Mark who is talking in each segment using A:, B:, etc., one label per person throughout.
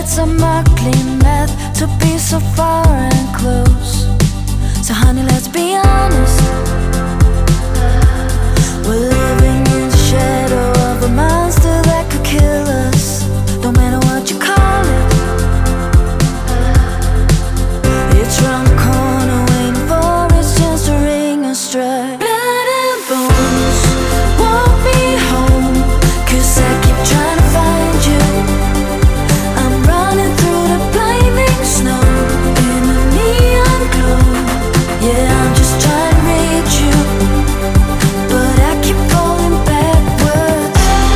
A: some ugly math to be so far and close. So honey, let's be honest, we're living in the shadow of a monster that could kill us. No matter what you call it, it's round the corner waiting for its chance to ring a strike. Blood and bones won't be home, 'cause I keep trying to find you. I'm running through the blinding snow in the neon glow. Yeah, I'm just trying to reach you, but I keep going backwards.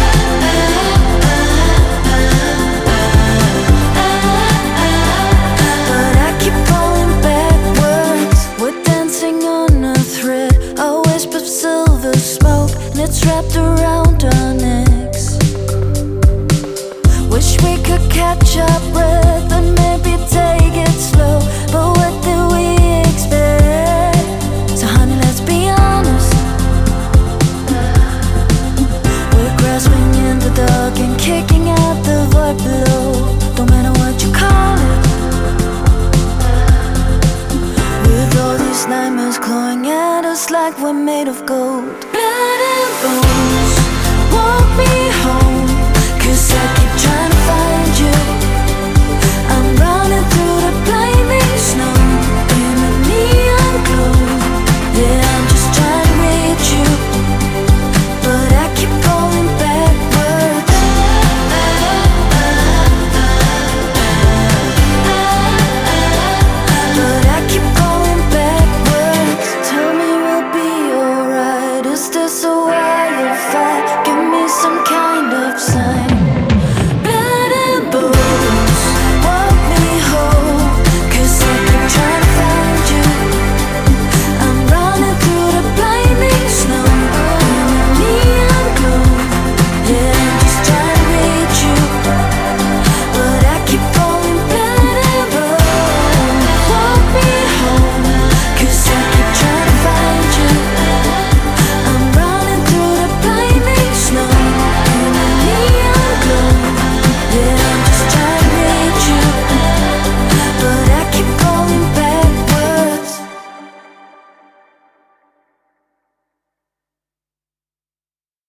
A: But I keep going backwards. We're dancing on a thread, a wisp of silver smoke, and it's wrapped around our necks. Wish we could catch our breath and maybe take it slow, but what do we expect? So honey, let's be honest, we're grasping in the dark and kicking out the void below. No matter what you call it, with all these nightmares clawing at us like we're made of gold.